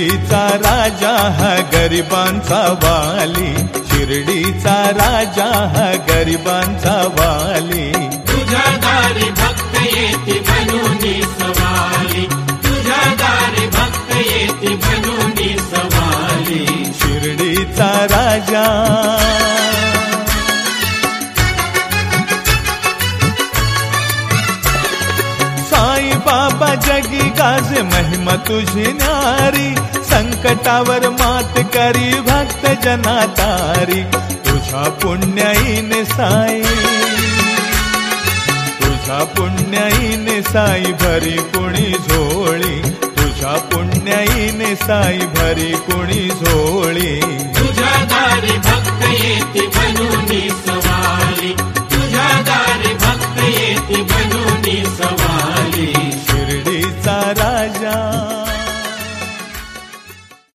शिर्डीचा राजा हा गरिबांचा वाली, शिर्डीचा राजा हा गरिबांचा वाली. तुझ्या दारी भक्त येती बनूनी सवाली, तुझ्या दारी भक्त येती बनूनी सवाली. शिर्डीचा राजा साई बाबा जगी गाजे महिमा तुझी न्यारी, संकटावर मात करी भक्त जना तारी. तुझ्या पुण्याईने साई, तुझ्या पुण्याईने साई भरी कुणी झोळी, तुझ्या पुण्याईने साई भरी कुणी झोळी. तुझ्या दारी भक्त येती बनूनी सवाली, तुझ्या दारी भक्त येती बनूनी सवाली. शिर्डीचा राजा